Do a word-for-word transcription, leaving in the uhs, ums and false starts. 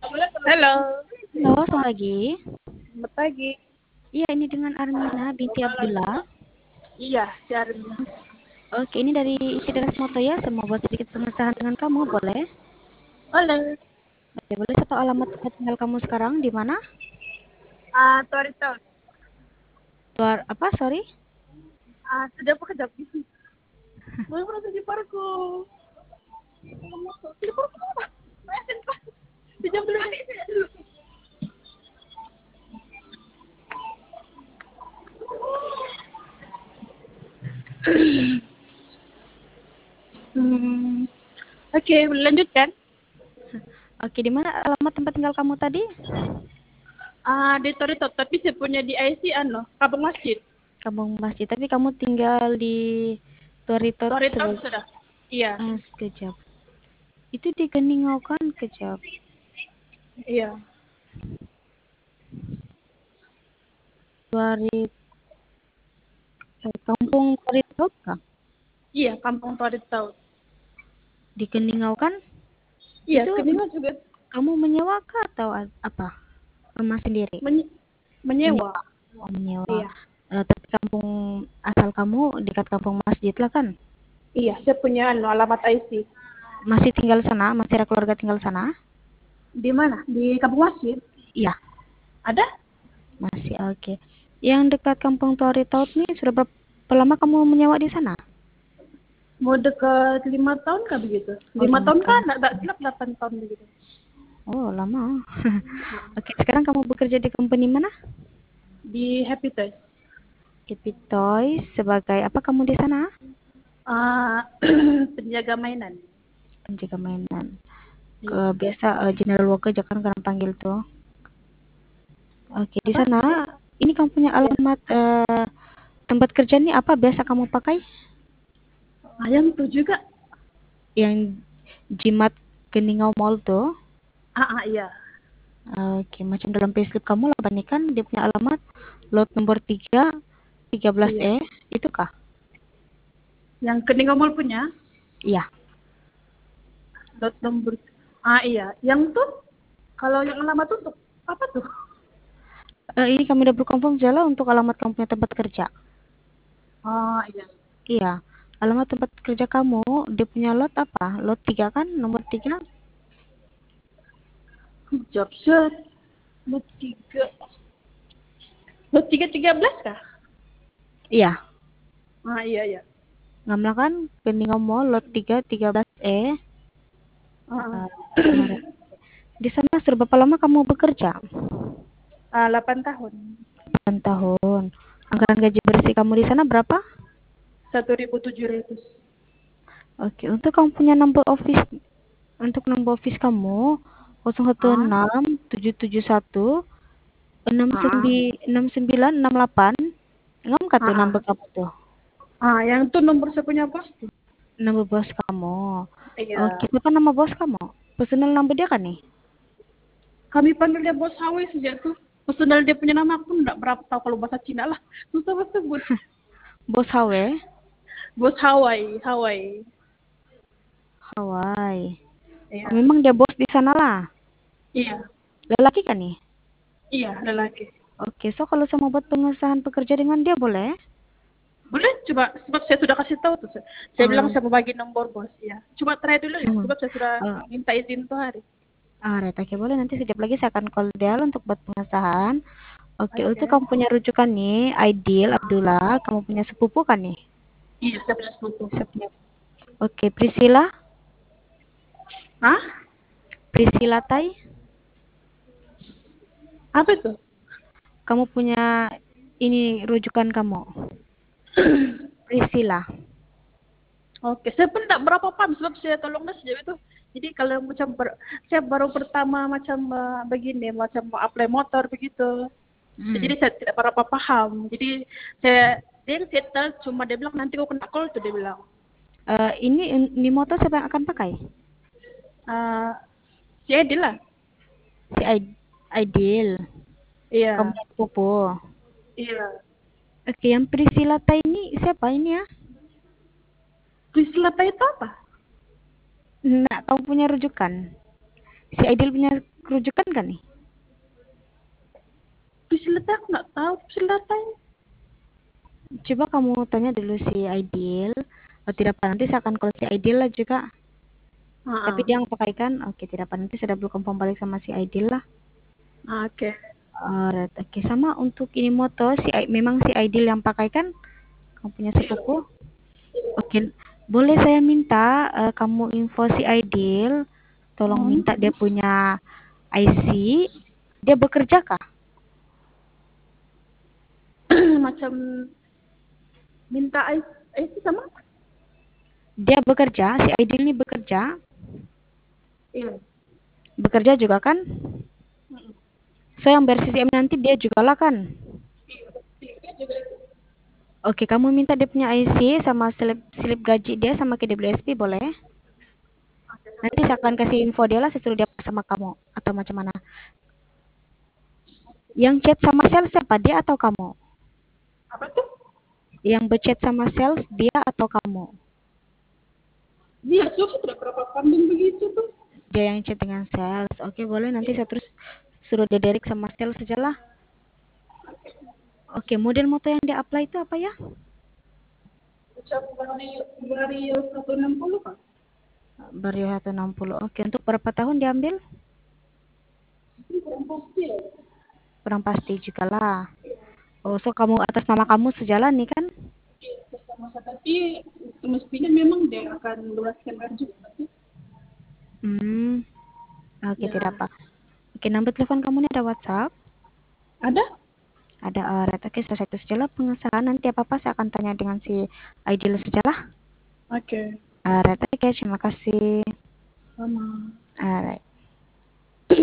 Halo, Halo, selamat pagi. selamat pagi. Iya, ini dengan Armina binti Abdullah. Iya, si Armin. Oke, ini dari Isi Deras Motoya. Saya mau buat sedikit pengesahan dengan kamu, boleh? Halo, Oke, boleh satu alamat tempat tinggal kamu sekarang di mana? ah Torito. Luar apa? Sorry. Ah, sudah apa kejap? Mau merasa di parku. Di parku. Sejam dulu. Hmm, oke, lanjutkan. Oke, di mana alamat tempat tinggal kamu tadi? Ah, di Torito, tapi saya punya di I C ano, Kampung Masjid. Kampung Masjid. Tapi kamu tinggal di Toritot Torito sebagai sudah. Iya, ah, sekejap. Itu di Keningau kan, kejap. iya. Tuarit, eh, Kampung Toritot kah? Iya, Kampung Torito. Di Keningau kan? Iya, Itu kedua juga kamu menyewa kah atau a- apa? Rumah sendiri? menye- menyewa. Menyewa. Oh, menyewa. Iya. Eh, tapi kampung asal kamu dekat kampung masjid lah kan? Iya, saya punya anu, alamat I C. Masih tinggal di sana? Masih ada keluarga tinggal di sana? Di mana? Di Kampung Masjid. Iya, Ada? masih oke. Yang dekat kampung Tori Taut nih sudah berapa lama kamu menyewa di sana? Mau dekat lima tahun kah begitu? Oh, Lima lima tahun kan? tahun. Nggak silap delapan tahun begitu. Oh, lama. Oke, sekarang kamu bekerja di company mana? Di Happy Toys. Happy Toys. Sebagai apa kamu di sana? Ah, penjaga mainan. Penjaga mainan. Ke Iya. biasa eh, general worker jangan kan panggil tuh. Oke, di Apa? sana ini kamu punya Iya. alamat eh, tempat kerja nih apa biasa kamu pakai? Ayam tuh juga. Yang Jimat Keningau Mall tuh. Ah, ah iya. Oke, macam dalam payslip kamu lah kan dia punya alamat lot nomor tiga tiga belas Iya. E, itu kah? Yang Kening Mall punya. Iya. Dot nomor. Ah iya. Yang tuh kalau yang alamat tuh untuk apa tuh? Eh, ini kami udah berkonfirm jalan untuk alamat kamu punya tempat kerja. Ah iya. Iya. Alamat tempat kerja kamu, dia punya lot apa? Lot tiga kan? Nomor tiga. Job set. Lot tiga. Lot tiga tiga belas kah? Iya. Ah iya iya. Ngamla kan Keningau Mall lot tiga tiga belas E. Ah, Eh, di sana sudah berapa lama kamu bekerja? ah delapan tahun. delapan tahun. Anggaran gaji bersih kamu di sana berapa? Satu ribu tujuh ratus. Oke, untuk kamu punya number office, untuk number office kamu nol satu Ah, enam tujuh tujuh satu enam ah, sembilan enam sembilan enam delapan. Ngam kah ah, tuh ah. number kamu tuh? Ah, yang itu nomor saya punya bos tuh. Number bos kamu. Oke, Iya. siapa nama bos kamu? Personal number dia kan nih? Kami panggil dia bos Hawaii sejak tuh. Personal dia punya nama aku enggak berapa tahu kalau bahasa Cina lah. Susah banget sebut. Bos H W? Bos Hawaii, Hawaii. Hawaii. Oh, Iya. memang dia bos di sana lah. Iya. Lelaki kan nih? Iya, lelaki. Oke, so kalau saya mau buat pengesahan pekerja dengan dia boleh? Boleh coba sebab saya sudah kasih tahu tuh. Saya, saya bilang Oh, saya mau bagi nomor bos ya. Coba try dulu ya emang. sebab saya sudah Oh, minta izin tuh hari. ah, right. Oke, boleh nanti sekejap lagi saya akan call dia untuk buat pengesahan. Oke, untuk Oke. kamu punya rujukan nih, Aidil Abdullah, kamu punya sepupu kan nih? Iya, saya punya sepupu. Saya punya. Oke, Priscilla, Hah? Priscilla Tai, Apa itu? kamu punya ini rujukan kamu, Priscilla. Oke, saya pun tidak berapa paham sebab saya tolong dia sejauh itu. Jadi kalau macam ber, saya baru pertama macam uh, begini, macam mau apply motor begitu. Hmm. Jadi saya tidak berapa paham. Jadi saya dia yang settle cuma dia bilang nanti aku kena call tuh dia bilang. Eh, ini ini motor siapa yang akan pakai? Uh, si Edi lah. Si Ai- Aidil, kamu Iya, punya sepupu. iya. Oke, yang Priscilla Tai ini siapa ini ya? Priscilla itu apa? Nah, kamu punya rujukan. Si Aidil punya kerujukan kan nih? Pisilata aku nggak tahu pisilata ini. Coba kamu tanya dulu si Aidil. Oh, tidak apa, nanti saya akan call si Aidil lah juga. Tapi Ah, dia yang pakaikan, oke tidak apa, nanti saya belum confirm balik sama si Aidil lah. ah, oke. Alright, oke sama untuk ini motor si Ai- memang si Aidil yang pakaikan, kamu punya sepupu. Oke, boleh saya minta eh, kamu info si Aidil, tolong Hmm. minta dia punya I C. Dia bekerja kah? Macam minta I C sama? Dia bekerja, si Aidil ini bekerja, Iya. bekerja juga kan? Mm-mm. So yang bersi C M nanti dia juga lah kan? Iya juga. Oke, kamu minta dia punya I C sama slip, slip gaji dia sama K W S P boleh? Oke, satu Nanti saya lagi. akan kasih info dia lah, saya suruh dia sama kamu atau macam mana? Yang chat sama sales siapa, dia atau kamu? Apa tuh? Yang berchat sama sales dia atau kamu? Dia tuh sudah berapa kambing begitu tuh? Dia yang chat dengan sales. Oke, boleh nanti saya terus suruh dia Derek sama sales saja lah. Oke, model motor yang dia apply itu apa ya? Macam dari dari satu enam puluh kan? Vario seratus enam puluh. Oke, untuk berapa tahun diambil? Ini kurang pasti ya. Kurang pasti juga lah. Oh, so kamu atas nama kamu sejalan nih kan? Iya, sama tapi semestinya memang dia akan luaskan gaji. Hmm, oke Ya, tidak apa. Oke, nomor telepon kamu ini ada WhatsApp? ada? Ada uh, red. Oke, saya itu saja lah pengesahan. Nanti apa-apa saya akan tanya dengan si Aidil saja lah. Oke, Uh, red. Oke, terima kasih. sama. Alright.